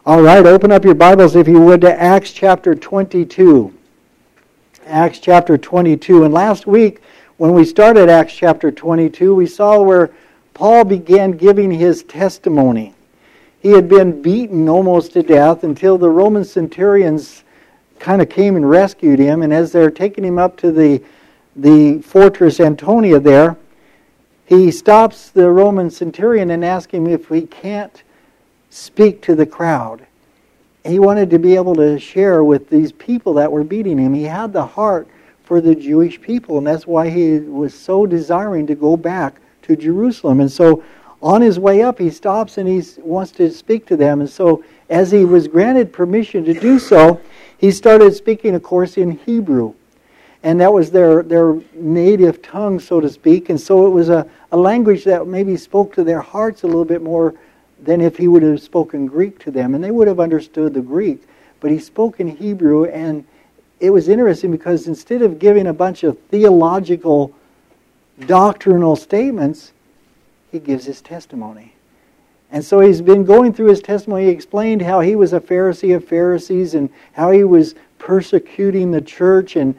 All right, open up your Bibles, if you would, to Acts chapter 22. Acts chapter 22. And last week, when we started Acts chapter 22, we saw where Paul began giving his testimony. He had been beaten almost to death until the Roman centurions kind of came and rescued him. And as they're taking him up to the fortress Antonia there, he stops the Roman centurion and asks him if he can't speak to the crowd. He wanted to be able to share with these people that were beating him. He had the heart for the Jewish people, and that's why he was so desiring to go back to Jerusalem. And so on his way up, he stops and he wants to speak to them. And so as he was granted permission to do so, he started speaking, of course, in Hebrew. And that was their native tongue, so to speak. And so it was a language that maybe spoke to their hearts a little bit more than if he would have spoken Greek to them. And they would have understood the Greek. But he spoke in Hebrew, and it was interesting because instead of giving a bunch of theological, doctrinal statements, he gives his testimony. And so he's been going through his testimony. He explained how he was a Pharisee of Pharisees and how he was persecuting the church, and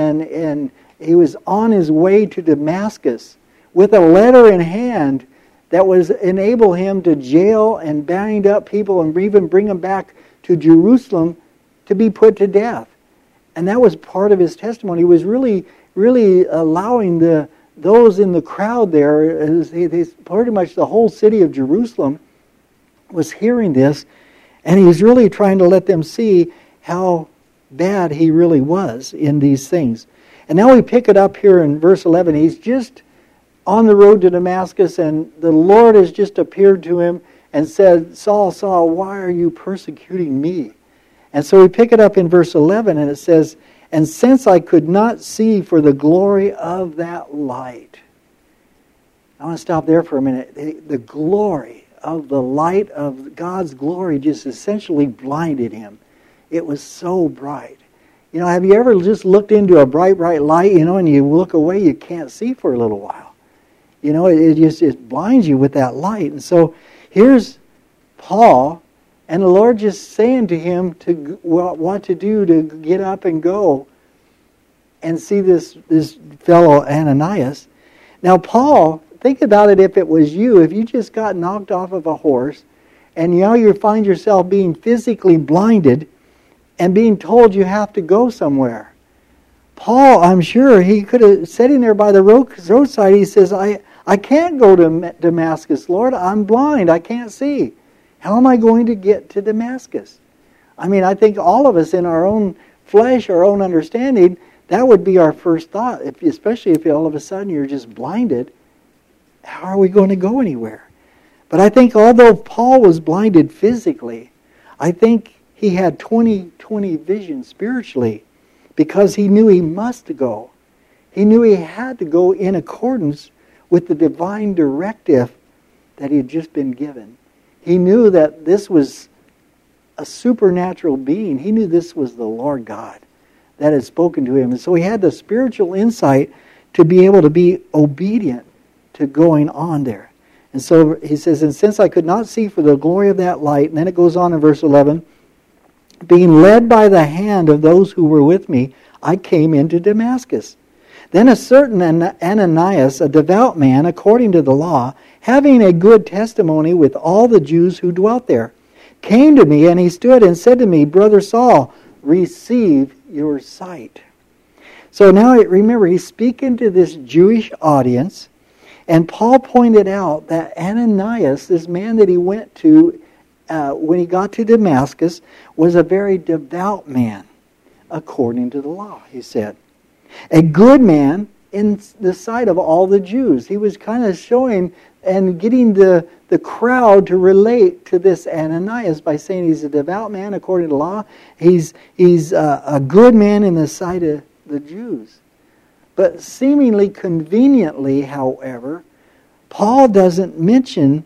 he was on his way to Damascus with a letter in hand that was enable him to jail and bind up people and even bring them back to Jerusalem to be put to death. And that was part of his testimony. He was really allowing those in the crowd there, pretty much the whole city of Jerusalem was hearing this, and he was really trying to let them see how bad he really was in these things. And now we pick it up here in verse 11. He's just on the road to Damascus, and the Lord has just appeared to him and said, "Saul, Saul, why are you persecuting me?" And so we pick it up in verse 11, and it says, "And since I could not see for the glory of that light." I want to stop there for a minute. The glory of the light of God's glory just essentially blinded him. It was so bright. You know, have you ever just looked into a bright, bright light, and you look away, you can't see for a little while? It blinds you with that light. And so here's Paul, and the Lord just saying to him what to do to get up and go and see this fellow Ananias. Now Paul, think about it if it was you. If you just got knocked off of a horse and you find yourself being physically blinded and being told you have to go somewhere. Paul, I'm sure, he could have sitting there by the roadside. He says, I can't go to Damascus, Lord. I'm blind. I can't see. How am I going to get to Damascus? I mean, I think all of us in our own flesh, our own understanding, that would be our first thought, especially if all of a sudden you're just blinded. How are we going to go anywhere? But I think although Paul was blinded physically, I think he had 20/20 vision spiritually because he knew he must go. He knew he had to go in accordance with the divine directive that he had just been given. He knew that this was a supernatural being. He knew this was the Lord God that had spoken to him. And so he had the spiritual insight to be able to be obedient to going on there. And so he says, "And since I could not see for the glory of that light," and then it goes on in verse 11, "being led by the hand of those who were with me, I came into Damascus. Then a certain Ananias, a devout man according to the law, having a good testimony with all the Jews who dwelt there, came to me, and he stood and said to me, 'Brother Saul, receive your sight.'" So now remember, he's speaking to this Jewish audience, and Paul pointed out that Ananias, this man that he went to when he got to Damascus, was a very devout man according to the law, he said. A good man in the sight of all the Jews. He was kind of showing and getting the crowd to relate to this Ananias by saying he's a devout man according to the law. He's a good man in the sight of the Jews. But seemingly conveniently, however, Paul doesn't mention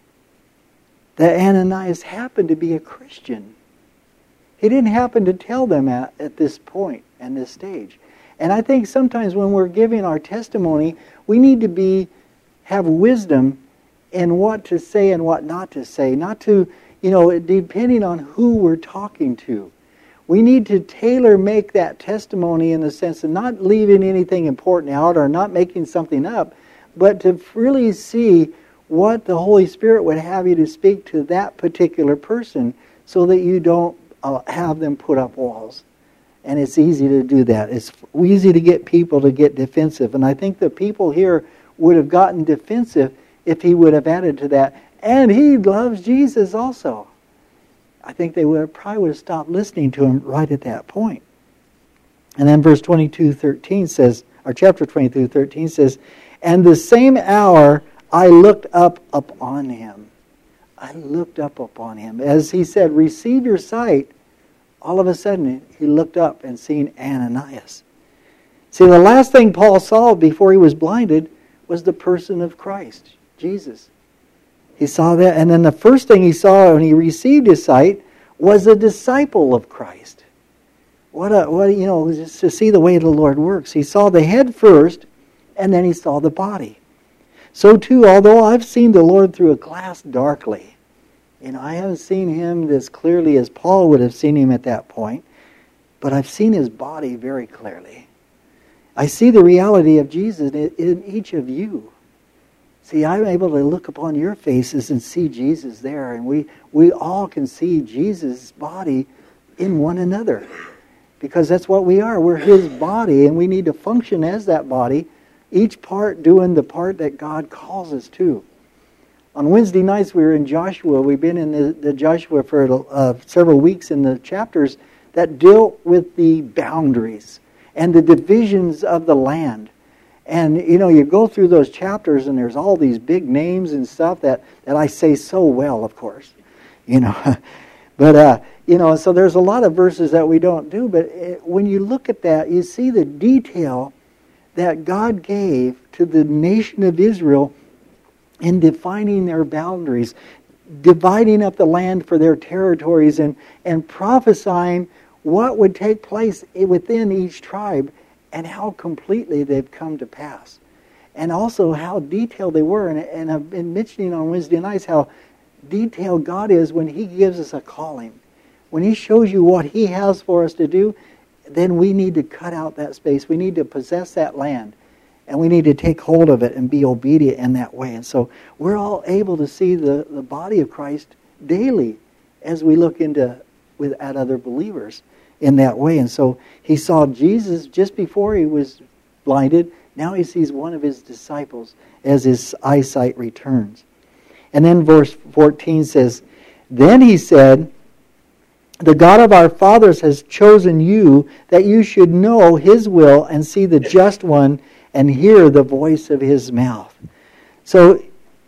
that Ananias happened to be a Christian. He didn't happen to tell them at this point and this stage. And I think sometimes when we're giving our testimony, we need to have wisdom in what to say and what not to say. Not to depending on who we're talking to. We need to tailor-make that testimony in the sense of not leaving anything important out or not making something up, but to really see what the Holy Spirit would have you to speak to that particular person so that you don't have them put up walls. And it's easy to do that. It's easy to get people to get defensive. And I think the people here would have gotten defensive if he would have added to that. And he loves Jesus also. I think they probably would have stopped listening to him right at that point. And then verse 22:13 says, or chapter 22:13 says, and the same hour I looked up upon him. I looked up upon him. As he said, receive your sight, all of a sudden he looked up and seen Ananias. See, the last thing Paul saw before he was blinded was the person of Christ, Jesus. He saw that, and then the first thing he saw when he received his sight was a disciple of Christ. Just to see the way the Lord works. He saw the head first, and then he saw the body. So too, although I've seen the Lord through a glass darkly, I haven't seen him as clearly as Paul would have seen him at that point, but I've seen his body very clearly. I see the reality of Jesus in each of you. See, I'm able to look upon your faces and see Jesus there, and we all can see Jesus' body in one another, because that's what we are. We're his body, and we need to function as that body, each part doing the part that God calls us to. On Wednesday nights, we were in Joshua. We've been in the Joshua for several weeks in the chapters that deal with the boundaries and the divisions of the land. And, you go through those chapters and there's all these big names and stuff that I say so well, of course. But, so there's a lot of verses that we don't do. But when you look at that, you see the detail that God gave to the nation of Israel in defining their boundaries, dividing up the land for their territories, and prophesying what would take place within each tribe and how completely they've come to pass. And also how detailed they were. And I've been mentioning on Wednesday nights how detailed God is when he gives us a calling. When he shows you what he has for us to do, then we need to cut out that space. We need to possess that land. And we need to take hold of it and be obedient in that way. And so we're all able to see the body of Christ daily as we look at other believers in that way. And so he saw Jesus just before he was blinded. Now he sees one of his disciples as his eyesight returns. And then verse 14 says, then he said, the God of our fathers has chosen you that you should know his will and see the just one and hear the voice of his mouth. So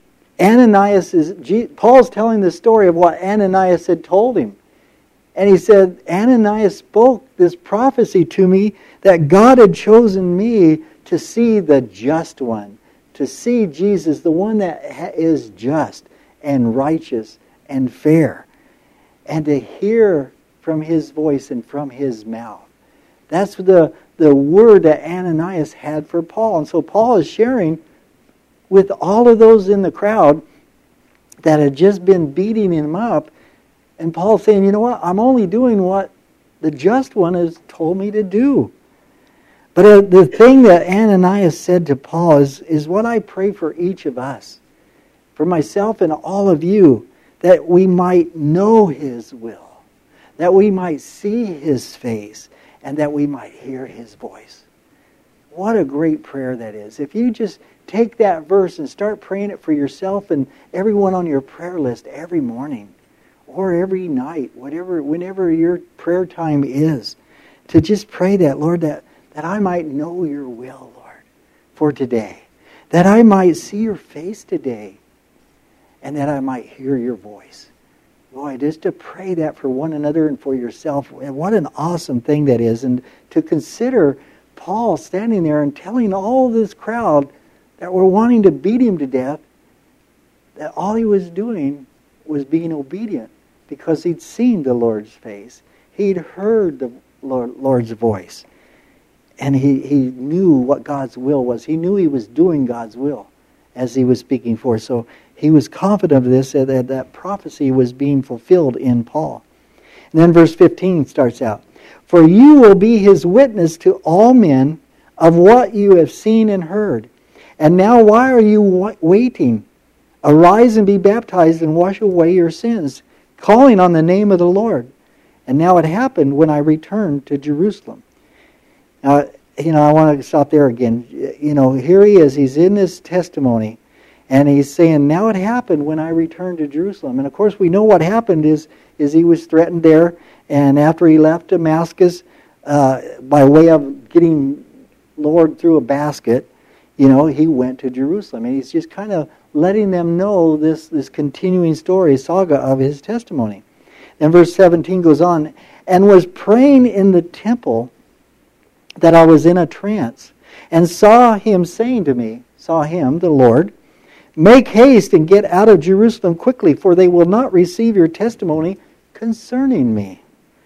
Paul's telling the story of what Ananias had told him. And he said, Ananias spoke this prophecy to me that God had chosen me to see the just one, to see Jesus, the one that is just and righteous and fair, and to hear from his voice and from his mouth. That's the word that Ananias had for Paul. And so Paul is sharing with all of those in the crowd that had just been beating him up. And Paul's saying, you know what? I'm only doing what the just one has told me to do. But the thing that Ananias said to Paul is what I pray for each of us, for myself and all of you, that we might know his will, that we might see his face, and that we might hear his voice. What a great prayer that is. If you just take that verse and start praying it for yourself and everyone on your prayer list every morning or every night, whenever your prayer time is, to just pray that, Lord, that I might know your will, Lord, for today, that I might see your face today, and that I might hear your voice. Boy, just to pray that for one another and for yourself, and what an awesome thing that is. And to consider Paul standing there and telling all this crowd that were wanting to beat him to death that all he was doing was being obedient because he'd seen the Lord's face. He'd heard the Lord's voice. And he knew what God's will was. He knew he was doing God's will as he was speaking for. So he was confident of this, that prophecy was being fulfilled in Paul. And then verse 15 starts out, "For you will be his witness to all men of what you have seen and heard. And now why are you waiting? Arise and be baptized and wash away your sins, calling on the name of the Lord." And now it happened when I returned to Jerusalem. Now, I want to stop there again. Here he is. He's in this testimony. And he's saying, now it happened when I returned to Jerusalem. And of course we know what happened is he was threatened there. And after he left Damascus, by way of getting lowered through a basket, he went to Jerusalem. And he's just kind of letting them know this continuing story, saga of his testimony. And verse 17 goes on, "And was praying in the temple that I was in a trance, and saw him saying to me," saw him, the Lord, "Make haste and get out of Jerusalem quickly, for they will not receive your testimony concerning me."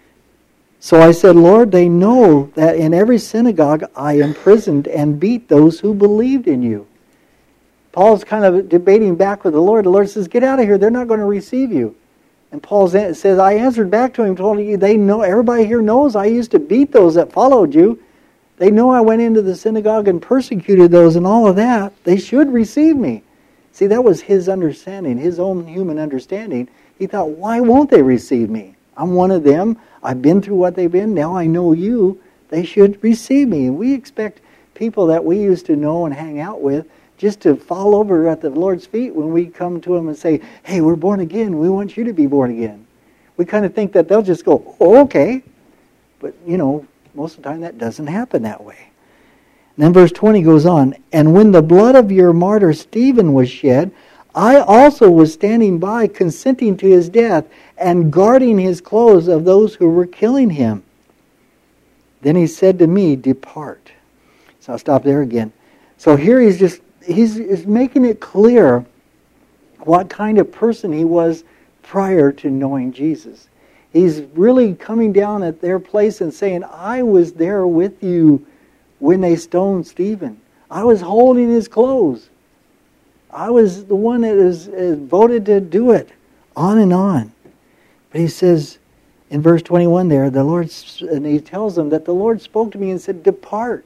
So I said, "Lord, they know that in every synagogue I imprisoned and beat those who believed in you." Paul's kind of debating back with the Lord. The Lord says, "Get out of here. They're not going to receive you." And Paul says, "I answered back to him, told you, they know, everybody here knows I used to beat those that followed you. They know I went into the synagogue and persecuted those and all of that. They should receive me." See, that was his understanding, his own human understanding. He thought, why won't they receive me? I'm one of them. I've been through what they've been. Now I know you. They should receive me. And we expect people that we used to know and hang out with just to fall over at the Lord's feet when we come to them and say, "Hey, we're born again. We want you to be born again." We kind of think that they'll just go, "Oh, okay." But, most of the time that doesn't happen that way. And then verse 20 goes on, "And when the blood of your martyr Stephen was shed, I also was standing by, consenting to his death, and guarding his clothes of those who were killing him. Then he said to me, 'Depart.'" So I'll stop there again. So here he's making it clear what kind of person he was prior to knowing Jesus. He's really coming down at their place and saying, "I was there with you when they stoned Stephen. I was holding his clothes. I was the one that is voted to do it." On and on. But he says in verse 21 there, and he tells them that the Lord spoke to me and said, "Depart."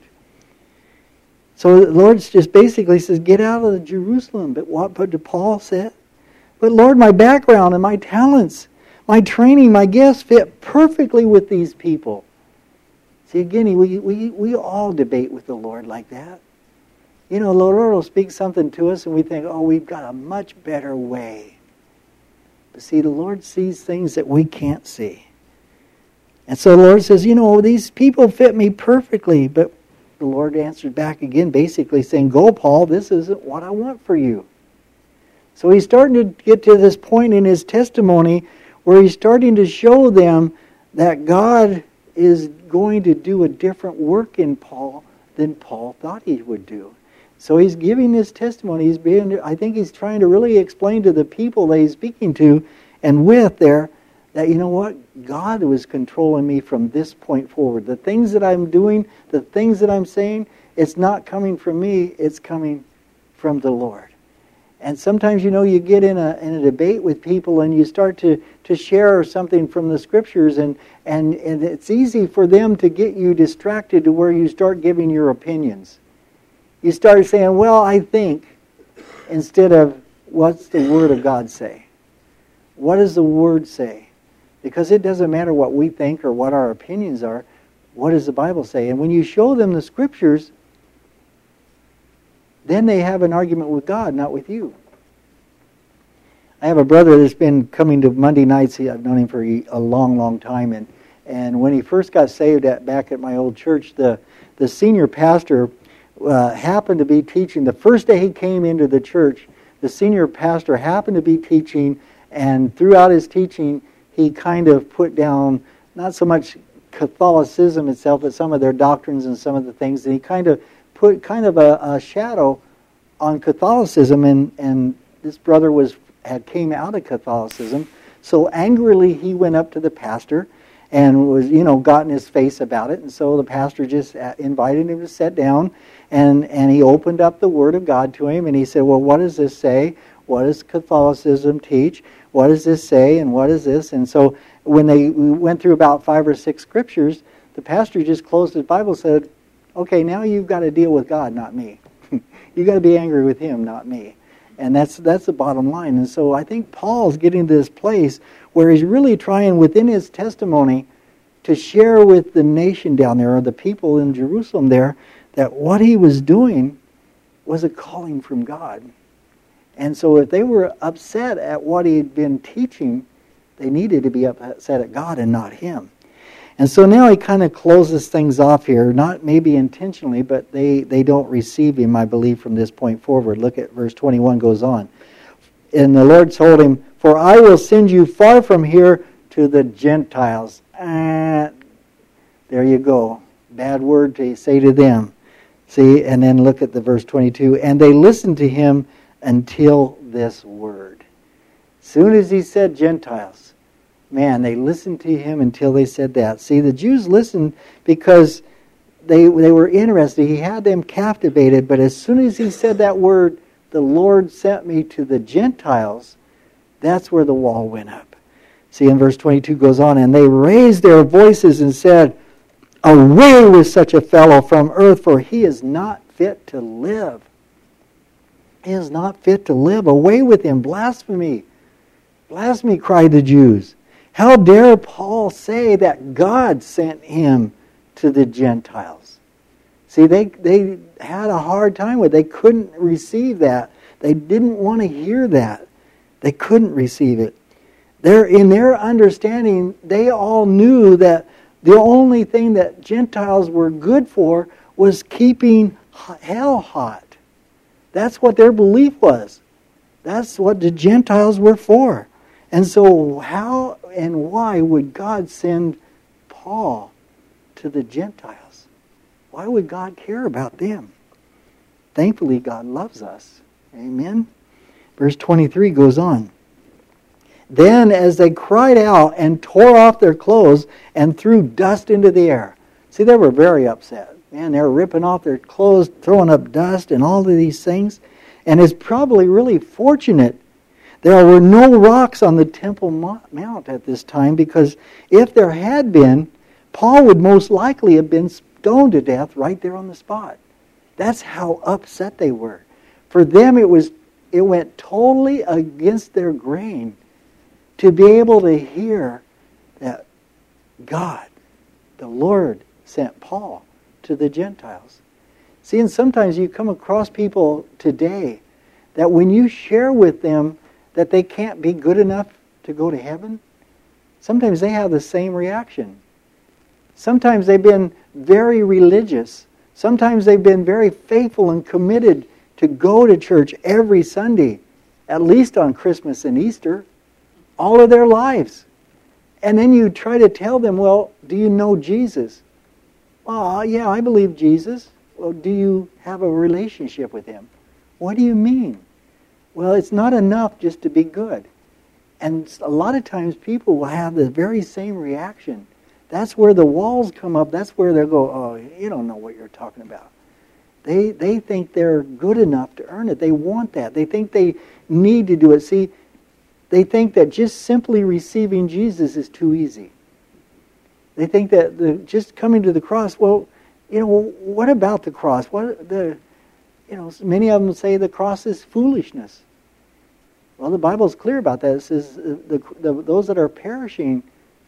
So the Lord just basically says, get out of Jerusalem. But what did Paul say? "But Lord, my background and my talents, my training, my gifts fit perfectly with these people." See, again, we all debate with the Lord like that. The Lord will speak something to us and we think, oh, we've got a much better way. But see, the Lord sees things that we can't see. And so the Lord says, these people fit me perfectly. But the Lord answered back again, basically saying, "Go, Paul, this isn't what I want for you." So he's starting to get to this point in his testimony where he's starting to show them that God is going to do a different work in Paul than Paul thought he would do. So he's giving this testimony. I think he's trying to really explain to the people that he's speaking to and with there that, God was controlling me from this point forward. The things that I'm doing, the things that I'm saying, it's not coming from me, it's coming from the Lord. And sometimes, you get in a debate with people and you start to share something from the Scriptures and it's easy for them to get you distracted to where you start giving your opinions. You start saying, "Well, I think," instead of, "What's the Word of God say? What does the Word say?" Because it doesn't matter what we think or what our opinions are. What does the Bible say? And when you show them the Scriptures, then they have an argument with God, not with you. I have a brother that's been coming to Monday nights. I've known him for a long, long time. And when he first got saved back at my old church, the senior pastor happened to be teaching. The first day he came into the church, the senior pastor happened to be teaching, and throughout his teaching, he kind of put down not so much Catholicism itself, but some of their doctrines and some of the things. And he kind of put a shadow on Catholicism, and this brother came out of Catholicism. So angrily he went up to the pastor and was, got in his face about it. And so the pastor just invited him to sit down, and he opened up the Word of God to him, and he said, "Well, what does this say? What does Catholicism teach? What does this say? And what is this? And so when we went through about 5 or 6 scriptures, the pastor just closed his Bible and said, okay, now you've got to deal with God, not me. You've got to be angry with him, not me. And that's the bottom line. And so I think Paul's getting to this place where he's really trying within his testimony to share with the nation down there, or the people in Jerusalem there, that what he was doing was a calling from God. And so if they were upset at what he had been teaching, they needed to be upset at God and not him. And so now he kind of closes things off here, not maybe intentionally, but they don't receive him, I believe, from this point forward. Look at verse 21 goes on. And the Lord told him, "For I will send you far from here to the Gentiles." There you go. Bad word to say to them. See, and then look at the verse 22. And they listened to him until this word. Soon as he said Gentiles, man, they listened to him until they said that. See, the Jews listened because they were interested. He had them captivated, but as soon as he said that word, the Lord sent me to the Gentiles, that's where the wall went up. See, in verse 22 goes on, and they raised their voices and said, "Away with such a fellow from earth, for he is not fit to live." He is not fit to live. Away with him. Blasphemy. Blasphemy, cried the Jews. How dare Paul say that God sent him to the Gentiles? See, they had a hard time with it. They couldn't receive that. They didn't want to hear that. They couldn't receive it. In their understanding, they all knew that the only thing that Gentiles were good for was keeping hell hot. That's what their belief was. That's what the Gentiles were for. And so how and why would God send Paul to the Gentiles? Why would God care about them? Thankfully, God loves us. Amen? Verse 23 goes on. Then as they cried out and tore off their clothes and threw dust into the air. See, they were very upset. Man, they were ripping off their clothes, throwing up dust and all of these things. And it's probably really fortunate there were no rocks on the Temple Mount at this time, because if there had been, Paul would most likely have been stoned to death right there on the spot. That's how upset they were. For them, it went totally against their grain to be able to hear that God, the Lord, sent Paul to the Gentiles. See, and sometimes you come across people today that when you share with them that they can't be good enough to go to heaven, sometimes they have the same reaction. Sometimes they've been very religious. Sometimes they've been very faithful and committed to go to church every Sunday, at least on Christmas and Easter, all of their lives. And then you try to tell them, well, do you know Jesus? Well, yeah, I believe Jesus. Well, do you have a relationship with him? What do you mean? Well, it's not enough just to be good. And a lot of times people will have the very same reaction. That's where the walls come up. That's where they'll go, oh, you don't know what you're talking about. They think they're good enough to earn it. They want that. They think they need to do it. See, they think that just simply receiving Jesus is too easy. They think that just coming to the cross, well, what about the cross? Many of them say the cross is foolishness. Well, the Bible's clear about that. It says those that are perishing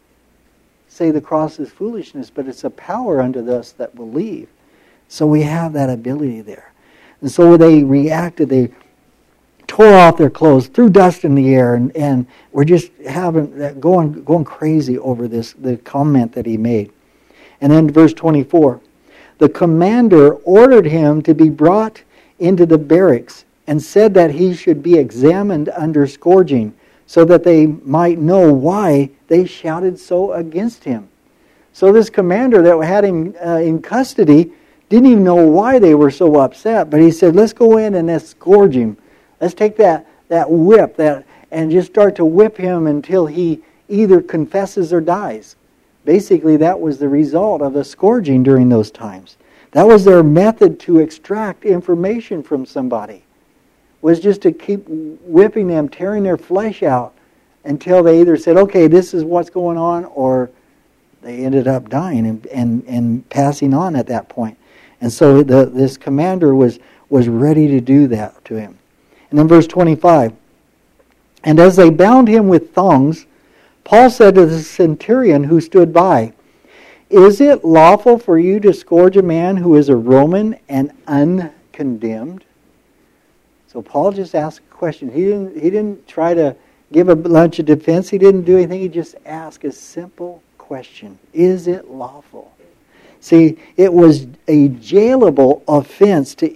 say the cross is foolishness, but it's a power unto us that believe. So we have that ability there. And so they reacted. They tore off their clothes, threw dust in the air, and we're just having that going crazy over the comment that he made. And then verse 24, the commander ordered him to be brought into the barracks and said that he should be examined under scourging, so that they might know why they shouted so against him. So this commander that had him in custody didn't even know why they were so upset, but he said, let's go in and let's scourge him. Let's take that whip and just start to whip him until he either confesses or dies. Basically, that was the result of the scourging during those times. That was their method to extract information from somebody. was just to keep whipping them, tearing their flesh out, until they either said, okay, this is what's going on, or they ended up dying and passing on at that point. And so this commander was ready to do that to him. And then verse 25, and as they bound him with thongs, Paul said to the centurion who stood by, is it lawful for you to scourge a man who is a Roman and uncondemned? So Paul just asked a question. He didn't try to give a bunch of defense. He didn't do anything. He just asked a simple question. Is it lawful? See, it was a jailable offense to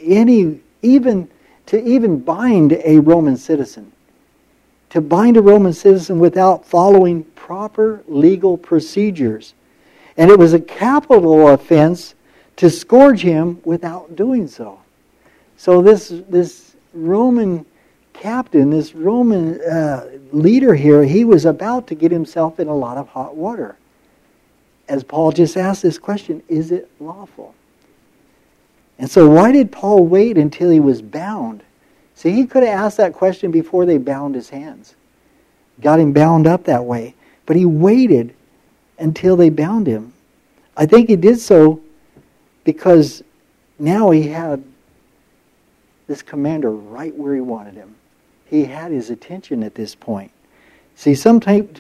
even bind a Roman citizen. To bind a Roman citizen without following proper legal procedures. And it was a capital offense to scourge him without doing so. So this Roman captain, this Roman leader here, he was about to get himself in a lot of hot water. As Paul just asked this question, is it lawful? And so why did Paul wait until he was bound? See, he could have asked that question before they bound his hands. Got him bound up that way. But he waited until they bound him. I think he did so because now he had this commander right where he wanted him. He had his attention at this point. See, sometimes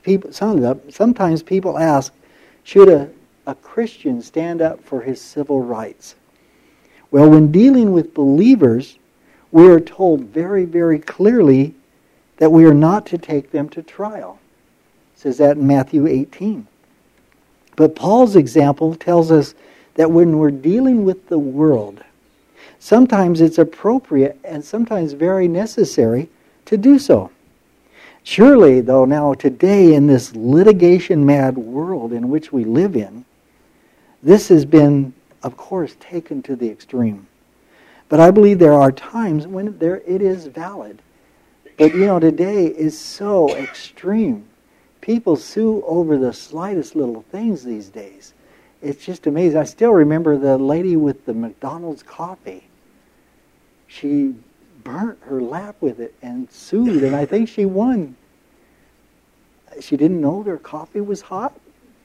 people ask, should a Christian stand up for his civil rights? Well, when dealing with believers, we are told very, very clearly that we are not to take them to trial. It says that in Matthew 18. But Paul's example tells us that when we're dealing with the world, sometimes it's appropriate and sometimes very necessary to do so. Surely, though, now today in this litigation-mad world in which we live in, this has been, of course, taken to the extreme. But I believe there are times when it is valid. But, today is so extreme. People sue over the slightest little things these days. It's just amazing. I still remember the lady with the McDonald's coffee. She burnt her lap with it and sued, and I think she won. She didn't know their coffee was hot.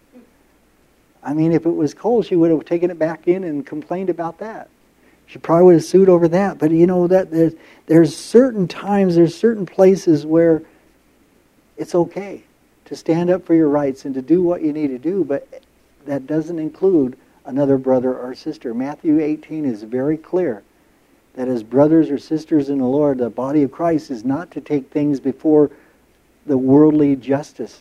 I mean, if it was cold, she would have taken it back in and complained about that. She probably would have sued over that. But that there's certain times, there's certain places where it's okay to stand up for your rights and to do what you need to do, but that doesn't include another brother or sister. Matthew 18 is very clear that as brothers or sisters in the Lord, the body of Christ is not to take things before the worldly justice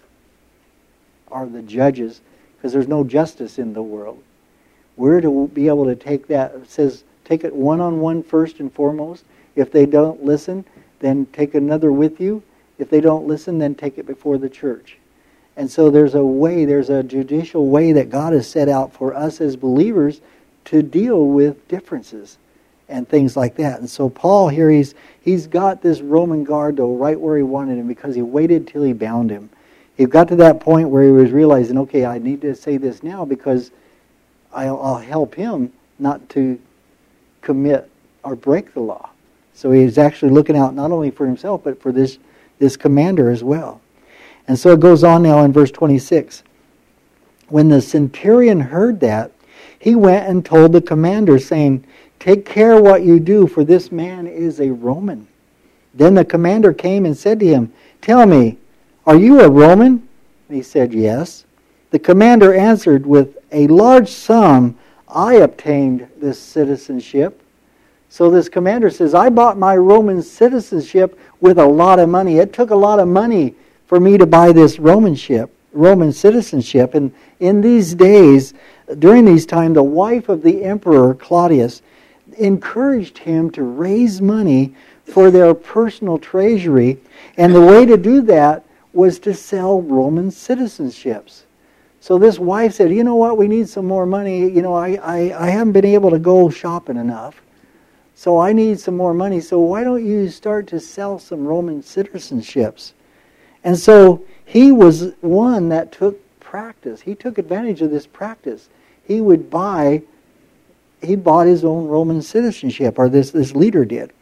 or the judges, because there's no justice in the world. We're to be able to take that. It says take it one-on-one first and foremost. If they don't listen, then take another with you. If they don't listen, then take it before the church. And so there's a judicial way that God has set out for us as believers to deal with differences and things like that. And so Paul here, he's got this Roman guard though right where he wanted him because he waited till he bound him. He got to that point where he was realizing, okay, I need to say this now because I'll help him not to commit or break the law. So he's actually looking out not only for himself, but for this commander as well. And so it goes on now in verse 26. When the centurion heard that, he went and told the commander, saying, "Take care what you do, for this man is a Roman." Then the commander came and said to him, "Tell me, are you a Roman?" And he said, "Yes." The commander answered, "With a large sum I obtained this citizenship." So this commander says, I bought my Roman citizenship with a lot of money. It took a lot of money for me to buy this Roman citizenship. And in these days, during these times, the wife of the emperor, Claudius, encouraged him to raise money for their personal treasury. And the way to do that was to sell Roman citizenships. So this wife said, you know what, we need some more money. I haven't been able to go shopping enough. So I need some more money. So why don't you start to sell some Roman citizenships? And so he was one that took practice. He took advantage of this practice. He bought his own Roman citizenship, or this leader did.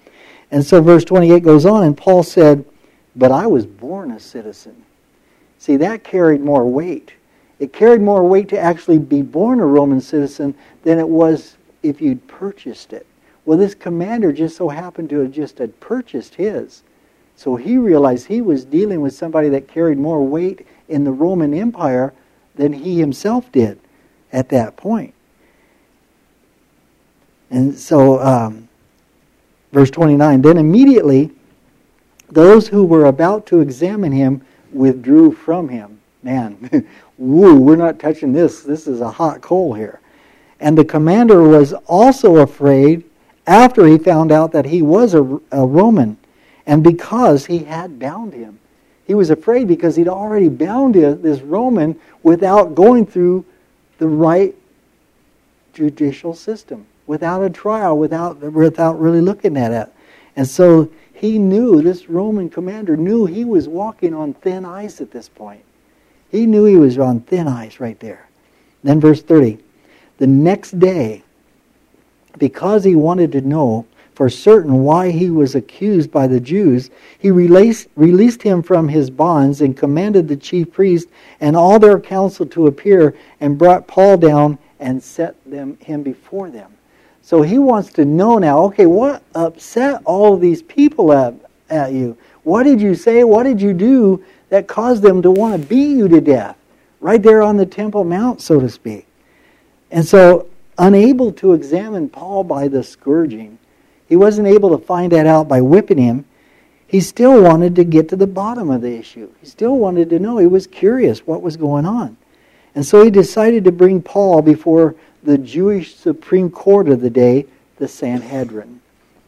And so verse 28 goes on, and Paul said, but I was born a citizen. See, that carried more weight. It carried more weight to actually be born a Roman citizen than it was if you'd purchased it. Well, this commander just so happened to have just had purchased his. So he realized he was dealing with somebody that carried more weight in the Roman Empire than he himself did at that point. And so, verse 29, then immediately those who were about to examine him withdrew from him. Man, woo, we're not touching this. This is a hot coal here. And the commander was also afraid after he found out that he was a Roman, and because he had bound him. He was afraid because he'd already bound this Roman without going through the right judicial system, without a trial, without really looking at it. And so he knew, this Roman commander knew he was walking on thin ice at this point. He knew he was on thin ice right there. Then verse 30, the next day, because he wanted to know for certain why he was accused by the Jews, he released him from his bonds and commanded the chief priest and all their council to appear, and brought Paul down and set him before them. So he wants to know now, okay, what upset all of these people at you? What did you say? What did you do that caused them to want to beat you to death? Right there on the Temple Mount, so to speak. And so, unable to examine Paul by the scourging, he wasn't able to find that out by whipping him. He still wanted to get to the bottom of the issue. He still wanted to know. He was curious what was going on. And so he decided to bring Paul before the Jewish Supreme Court of the day, the Sanhedrin.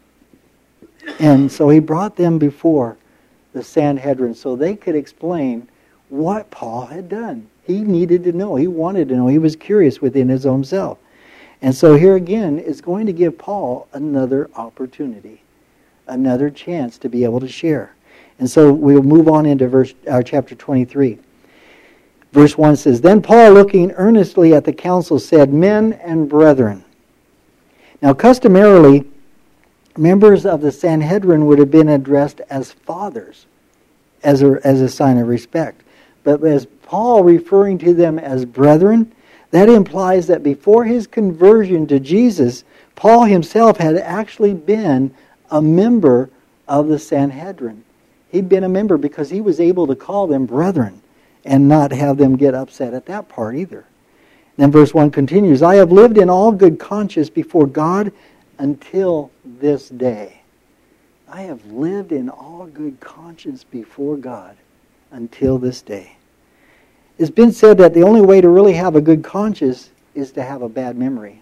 And so he brought them before the Sanhedrin so they could explain what Paul had done. He needed to know. He wanted to know. He was curious within his own self. And so here again is going to give Paul another opportunity, another chance to be able to share. And so we'll move on into chapter 23. Verse 1 says, then Paul, looking earnestly at the council, said, men and brethren. Now customarily, members of the Sanhedrin would have been addressed as fathers, as a sign of respect. But as Paul referring to them as brethren, that implies that before his conversion to Jesus, Paul himself had actually been a member of the Sanhedrin. He'd been a member because he was able to call them brethren and not have them get upset at that part either. Then verse 1 continues, I have lived in all good conscience before God until this day. I have lived in all good conscience before God until this day. It's been said that the only way to really have a good conscience is to have a bad memory.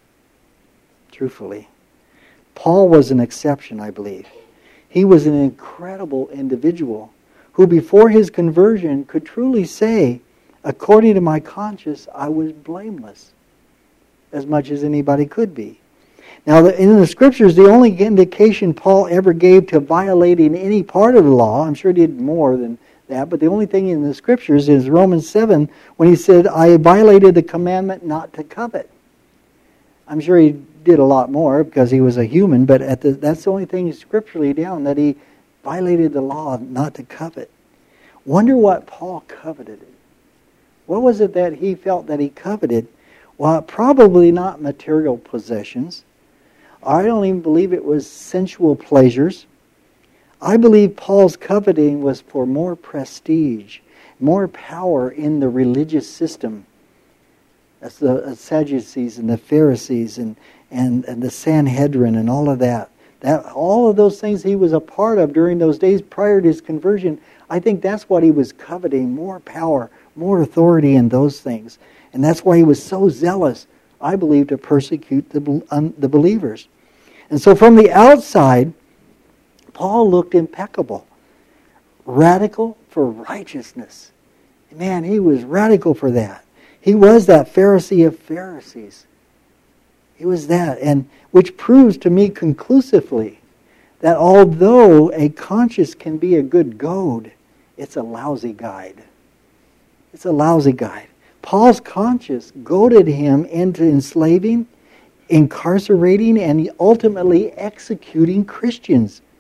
Truthfully. Paul was an exception, I believe. He was an incredible individual who before his conversion could truly say, according to my conscience, I was blameless, as much as anybody could be. Now, in the Scriptures, the only indication Paul ever gave to violating any part of the law, I'm sure he did more than that, but the only thing in the Scriptures is Romans 7, when he said, I violated the commandment not to covet. I'm sure he did a lot more because he was a human, but that's the only thing scripturally down, that he violated the law not to covet. Wonder what Paul coveted. What was it that he felt that he coveted? Well, probably not material possessions. I don't even believe it was sensual pleasures. I believe Paul's coveting was for more prestige, more power in the religious system. That's the Sadducees and the Pharisees and the Sanhedrin and all of that. All of those things he was a part of during those days prior to his conversion, I think that's what he was coveting, more power, more authority in those things. And that's why he was so zealous, I believe, to persecute the believers. And so from the outside, Paul looked impeccable. Radical for righteousness. Man, he was radical for that. He was that Pharisee of Pharisees. He was that, and which proves to me conclusively that although a conscience can be a good goad, it's a lousy guide. It's a lousy guide. Paul's conscience goaded him into enslaving, incarcerating, and ultimately executing Christians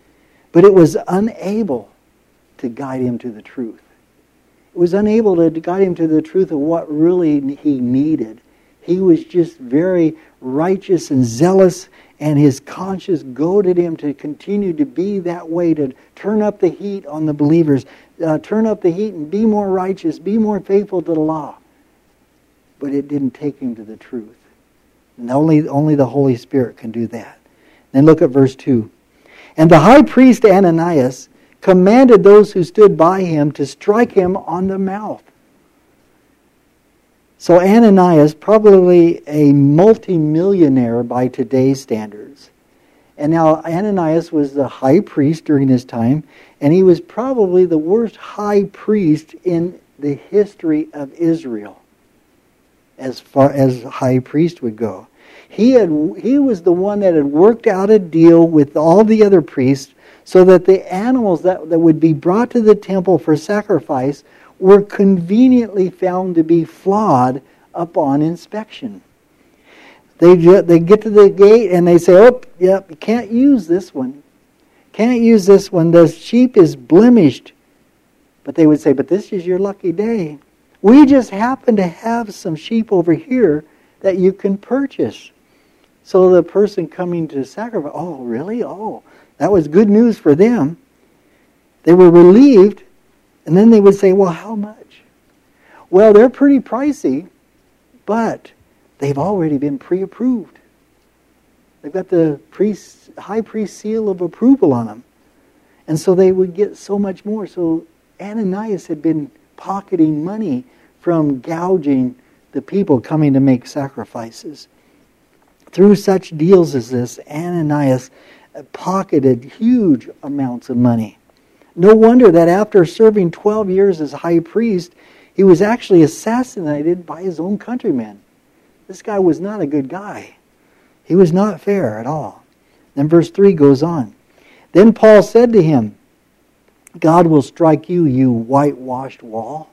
but it was unable to guide him to the truth. It was unable to guide him to the truth of what really he needed. He was just very righteous and zealous, and his conscience goaded him to continue to be that way, to turn up the heat on the believers, turn up the heat and be more righteous, be more faithful to the law. But it didn't take him to the truth. And only the Holy Spirit can do that. Then look at verse 2. And the high priest Ananias commanded those who stood by him to strike him on the mouth. So Ananias, probably a multimillionaire by today's standards. And now Ananias was the high priest during this time, and he was probably the worst high priest in the history of Israel, as far as high priest would go. He was the one that had worked out a deal with all the other priests so that the animals that would be brought to the temple for sacrifice were conveniently found to be flawed upon inspection. They get to the gate and they say, oh, yep, you can't use this one. Can't use this one. The sheep is blemished. But they would say, but this is your lucky day. We just happen to have some sheep over here that you can purchase. So the person coming to sacrifice, oh, really? Oh, that was good news for them. They were relieved. And then they would say, well, how much? Well, they're pretty pricey, but they've already been pre-approved. They've got the high priest seal of approval on them. And so they would get so much more. So Ananias had been pocketing money from gouging the people coming to make sacrifices. Through such deals as this, Ananias pocketed huge amounts of money. No wonder that after serving 12 years as high priest, he was actually assassinated by his own countrymen. This guy was not a good guy. He was not fair at all. Then verse 3 goes on. Then Paul said to him, God will strike you, you whitewashed wall.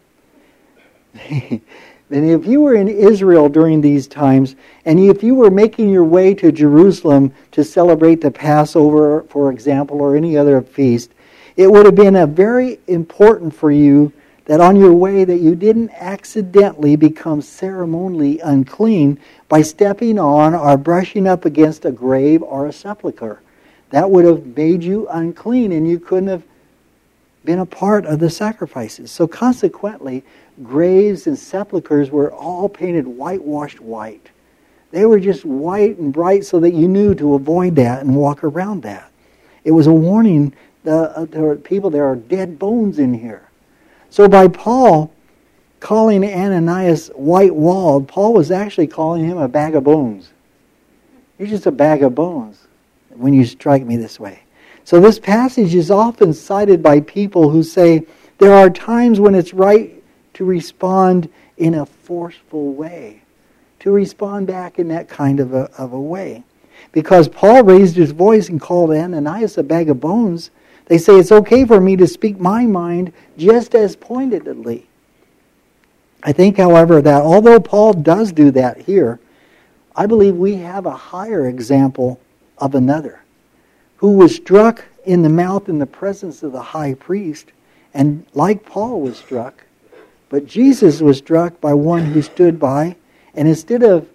And if you were in Israel during these times, and if you were making your way to Jerusalem to celebrate the Passover, for example, or any other feast, it would have been very important for you that on your way that you didn't accidentally become ceremonially unclean by stepping on or brushing up against a grave or a sepulcher. That would have made you unclean, and you couldn't have been a part of the sacrifices. So consequently, graves and sepulchers were all painted whitewashed white. They were just white and bright so that you knew to avoid that and walk around that. It was a warning. There are dead bones in here. So by Paul calling Ananias white-walled, Paul was actually calling him a bag of bones. He's just a bag of bones when you strike me this way. So this passage is often cited by people who say there are times when it's right to respond in a forceful way, to respond back in that kind of a way. Because Paul raised his voice and called Ananias a bag of bones, they say it's okay for me to speak my mind just as pointedly. I think, however, that although Paul does do that here, I believe we have a higher example of another who was struck in the mouth in the presence of the high priest, and like Paul was struck, but Jesus was struck by one who stood by, and instead of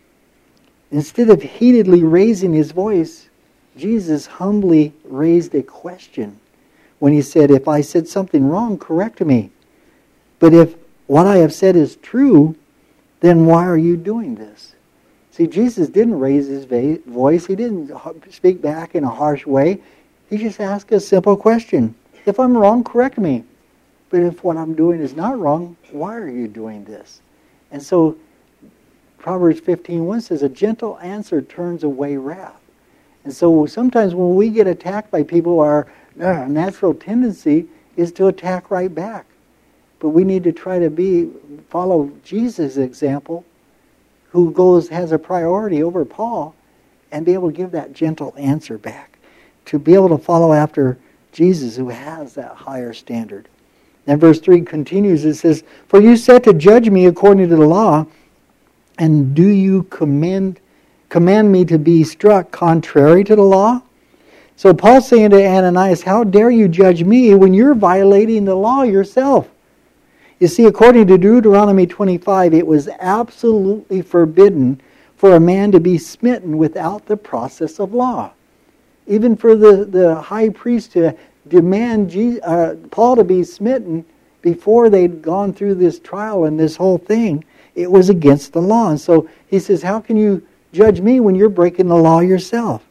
heatedly raising his voice, Jesus humbly raised a question when he said, if I said something wrong, correct me. But if what I have said is true, then why are you doing this? See, Jesus didn't raise his voice. He didn't speak back in a harsh way. He just asked a simple question. If I'm wrong, correct me. But if what I'm doing is not wrong, why are you doing this? And so Proverbs 15:1 says, a gentle answer turns away wrath. And so sometimes when we get attacked by people, our natural tendency is to attack right back. But we need to try to follow Jesus' example, who has a priority over Paul, and be able to give that gentle answer back. To be able to follow after Jesus, who has that higher standard. And verse 3 continues, it says, for you set to judge me according to the law, and do you command me to be struck contrary to the law? So Paul's saying to Ananias, how dare you judge me when you're violating the law yourself? You see, according to Deuteronomy 25, it was absolutely forbidden for a man to be smitten without the process of law. Even for the high priest to demand Paul to be smitten before they'd gone through this trial and this whole thing, it was against the law. And so he says, how can you judge me when you're breaking the law yourself?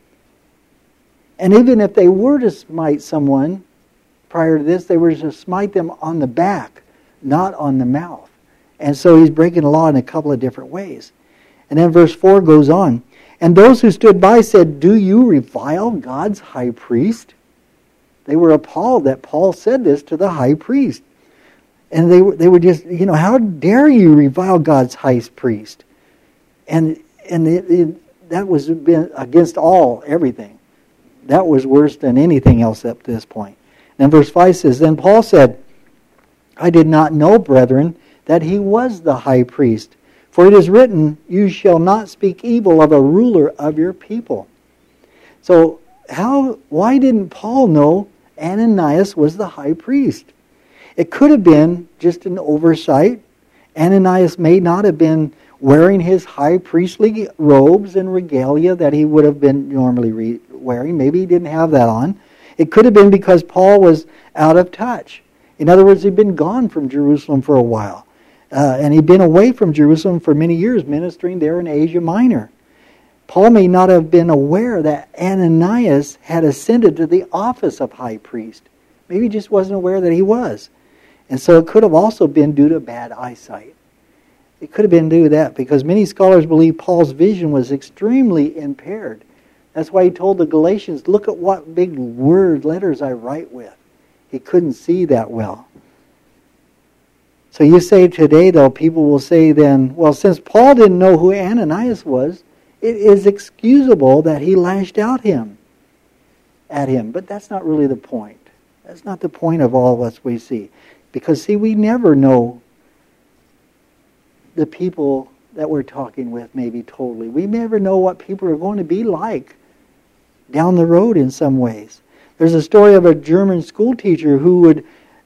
And even if they were to smite someone prior to this, they were to smite them on the back, not on the mouth. And so he's breaking the law in a couple of different ways. And then verse 4 goes on. And those who stood by said, do you revile God's high priest? They were appalled that Paul said this to the high priest. And they were just, how dare you revile God's high priest? And that was against everything. That was worse than anything else up to this point. And verse 5 says, then Paul said, I did not know, brethren, that he was the high priest. For it is written, you shall not speak evil of a ruler of your people. So why didn't Paul know Ananias was the high priest? It could have been just an oversight. Ananias may not have been wearing his high priestly robes and regalia that he would have been normally wearing. Maybe he didn't have that on. It could have been because Paul was out of touch. In other words, he'd been gone from Jerusalem for a while. And he'd been away from Jerusalem for many years, ministering there in Asia Minor. Paul may not have been aware that Ananias had ascended to the office of high priest. Maybe he just wasn't aware that he was. And so it could have also been due to bad eyesight. It could have been due to that, because many scholars believe Paul's vision was extremely impaired. That's why he told the Galatians, look at what big letters I write with. He couldn't see that well. So you say today, though, people will say then, well, since Paul didn't know who Ananias was, it is excusable that he lashed out at him. But that's not really the point. That's not the point of all of us we see. Because, see, we never know the people that we're talking with maybe totally. We never know what people are going to be like down the road in some ways. There's a story of a German school teacher who would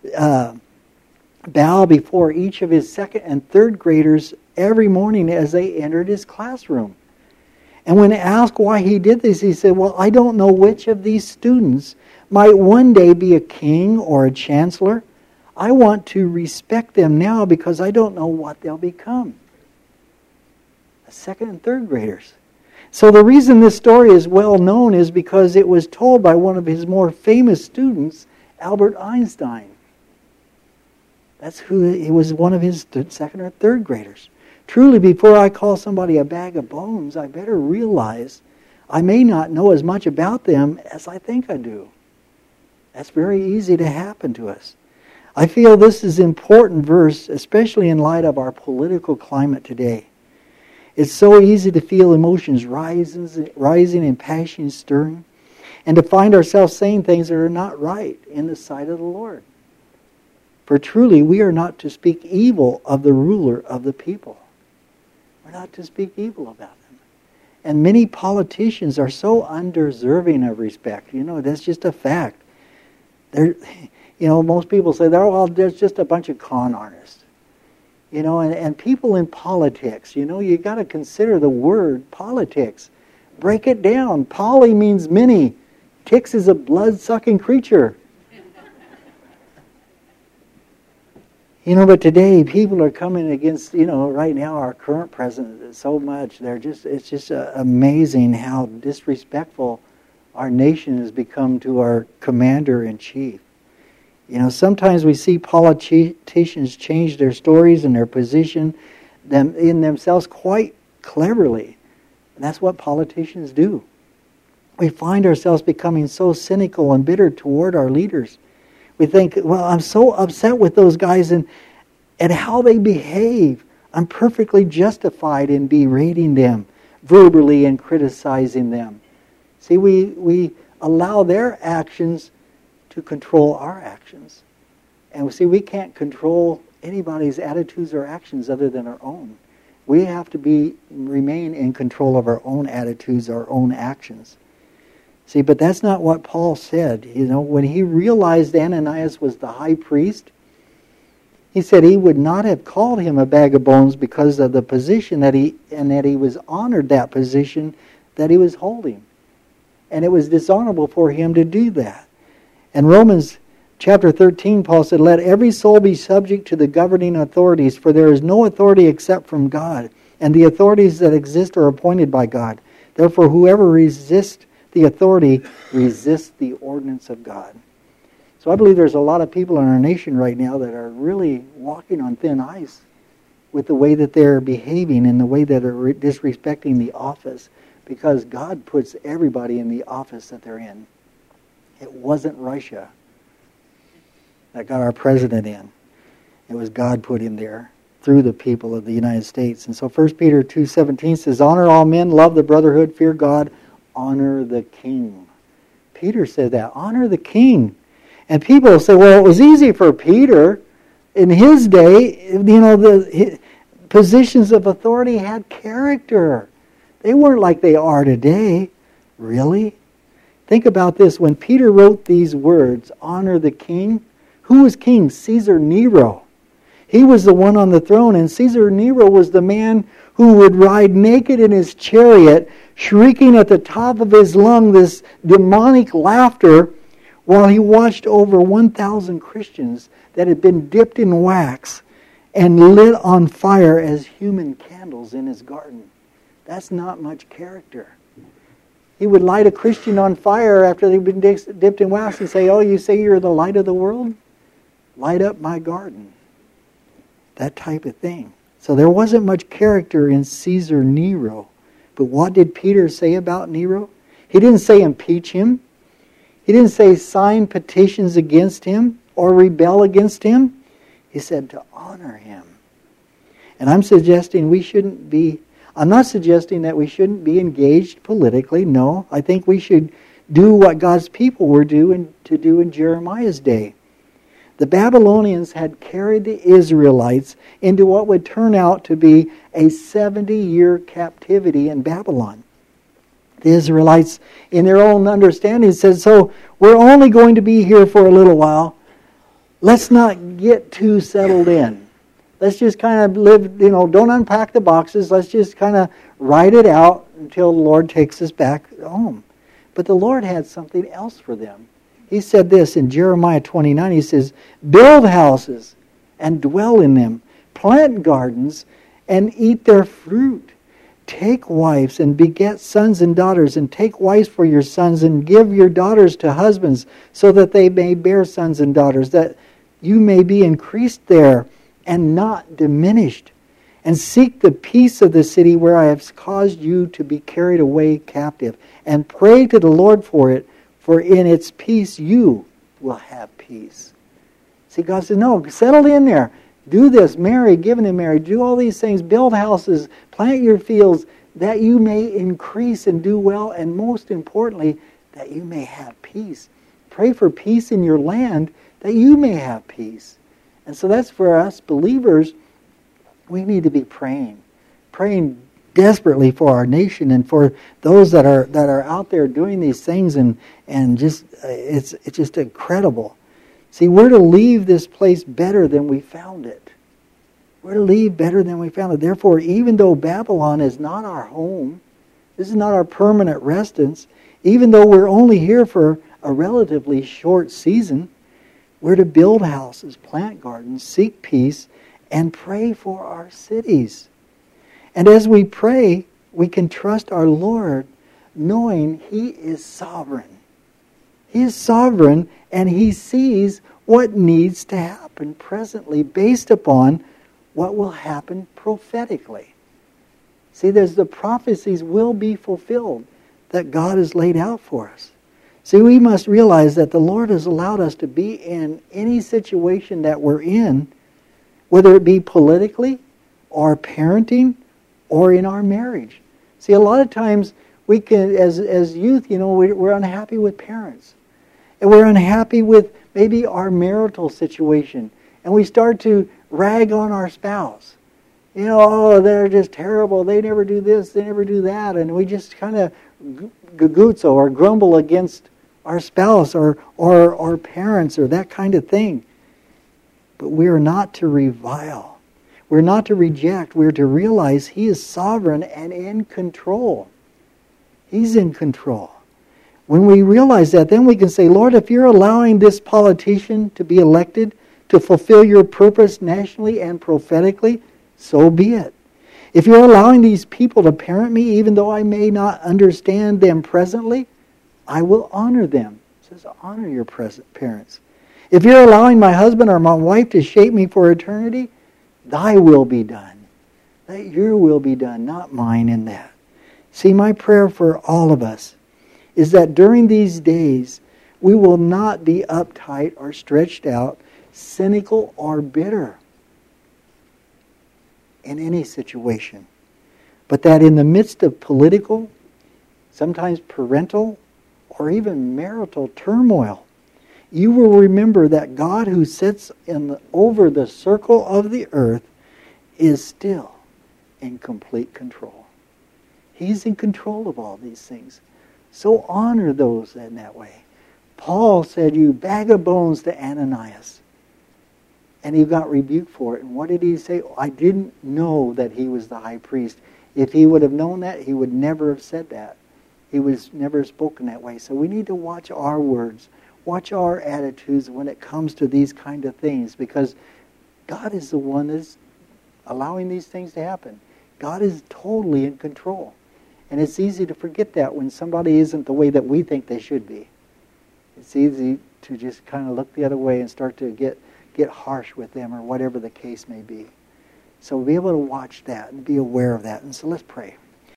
bow before each of his second and third graders every morning as they entered his classroom. And when asked why he did this, he said, well, I don't know which of these students might one day be a king or a chancellor. I want to respect them now because I don't know what they'll become. Second and third graders. So the reason this story is well known is because it was told by one of his more famous students, Albert Einstein. He was one of his second or third graders. Truly, before I call somebody a bag of bones, I better realize I may not know as much about them as I think I do. That's very easy to happen to us. I feel this is an important verse, especially in light of our political climate today. It's so easy to feel emotions rising and passions stirring, and to find ourselves saying things that are not right in the sight of the Lord. For truly, we are not to speak evil of the ruler of the people. We're not to speak evil about them. And many politicians are so undeserving of respect. That's just a fact. Most people say, there's just a bunch of con artists. And people in politics, you got to consider the word politics. Break it down. Poly means many. Tix is a blood-sucking creature. But today people are coming against, right now our current president so much. It's just amazing how disrespectful our nation has become to our commander-in-chief. Sometimes we see politicians change their stories and their position in themselves quite cleverly. And that's what politicians do. We find ourselves becoming so cynical and bitter toward our leaders. We think, well, I'm so upset with those guys and how they behave. I'm perfectly justified in berating them verbally and criticizing them. See, we allow their actions to control our actions. And see, we can't control anybody's attitudes or actions other than our own. We have to remain in control of our own attitudes, our own actions. See, but that's not what Paul said. When he realized Ananias was the high priest, he said he would not have called him a bag of bones because of the position that he was honored that position that he was holding. And it was dishonorable for him to do that. In Romans chapter 13, Paul said, "Let every soul be subject to the governing authorities, for there is no authority except from God, and the authorities that exist are appointed by God. Therefore, whoever resists the authority resists the ordinance of God." So I believe there's a lot of people in our nation right now that are really walking on thin ice with the way that they're behaving and the way that they're disrespecting the office, because God puts everybody in the office that they're in. It wasn't Russia that got our president in. It was God put him there through the people of the United States. And so 1 Peter 2:17 says, "Honor all men, love the brotherhood, fear God, honor the king." Peter said that, honor the king. And people say, well, it was easy for Peter. In his day, the positions of authority had character. They weren't like they are today. Really? Think about this. When Peter wrote these words, honor the king, who was king? Caesar Nero. He was the one on the throne, and Caesar Nero was the man who would ride naked in his chariot, shrieking at the top of his lung this demonic laughter, while he watched over 1,000 Christians that had been dipped in wax and lit on fire as human candles in his garden. That's not much character. He would light a Christian on fire after they've been dipped in wax and say, "Oh, you say you're the light of the world? Light up my garden." That type of thing. So there wasn't much character in Caesar Nero. But what did Peter say about Nero? He didn't say impeach him. He didn't say sign petitions against him or rebel against him. He said to honor him. And I'm not suggesting that we shouldn't be engaged politically. No, I think we should do what God's people were to do in Jeremiah's day. The Babylonians had carried the Israelites into what would turn out to be a 70-year captivity in Babylon. The Israelites, in their own understanding, said, so we're only going to be here for a little while. Let's not get too settled in. Let's just kind of live, don't unpack the boxes. Let's just kind of ride it out until the Lord takes us back home. But the Lord had something else for them. He said this in Jeremiah 29. He says, build houses and dwell in them. Plant gardens and eat their fruit. Take wives and beget sons and daughters, and take wives for your sons, and give your daughters to husbands, so that they may bear sons and daughters, that you may be increased there and not diminished. And seek the peace of the city where I have caused you to be carried away captive, and pray to the Lord for it, for in its peace you will have peace. See, God said, no, settle in there. Do this, marry, give in marriage, do all these things, build houses, plant your fields, that you may increase and do well, and most importantly, that you may have peace. Pray for peace in your land, that you may have peace. And so that's for us believers. We need to be praying desperately for our nation and for those that are out there doing these things, and just it's just incredible. See, we're to leave this place better than we found it. We're to leave better than we found it. Therefore, even though Babylon is not our home, this is not our permanent residence, even though we're only here for a relatively short season, we're to build houses, plant gardens, seek peace, and pray for our cities. And as we pray, we can trust our Lord, knowing He is sovereign. He is sovereign, and He sees what needs to happen presently based upon what will happen prophetically. See, there's the prophecies will be fulfilled that God has laid out for us. See, we must realize that the Lord has allowed us to be in any situation that we're in, whether it be politically or parenting or in our marriage. See, a lot of times we can, as youth, we're unhappy with parents. And we're unhappy with maybe our marital situation. And we start to rag on our spouse. Oh, they're just terrible. They never do this, they never do that. And we just kind of gugutso or grumble against our spouse or parents or that kind of thing. But we are not to revile. We're not to reject. We're to realize He is sovereign and in control. He's in control. When we realize that, then we can say, Lord, if you're allowing this politician to be elected to fulfill your purpose nationally and prophetically, so be it. If you're allowing these people to parent me, even though I may not understand them presently, I will honor them. It says, honor your parents. If you're allowing my husband or my wife to shape me for eternity, thy will be done. Let your will be done, not mine in that. See, my prayer for all of us is that during these days, we will not be uptight or stretched out, cynical or bitter in any situation. But that in the midst of political, sometimes parental, or even marital turmoil, you will remember that God who sits over the circle of the earth is still in complete control. He's in control of all these things. So honor those in that way. Paul said, you bag of bones to Ananias. And he got rebuked for it. And what did he say? I didn't know that he was the high priest. If he would have known that, he would never have said that. He was never spoken that way. So we need to watch our words, watch our attitudes when it comes to these kind of things, because God is the one that's allowing these things to happen. God is totally in control. And it's easy to forget that when somebody isn't the way that we think they should be. It's easy to just kind of look the other way and start to get harsh with them or whatever the case may be. So be able to watch that and be aware of that. And so let's pray.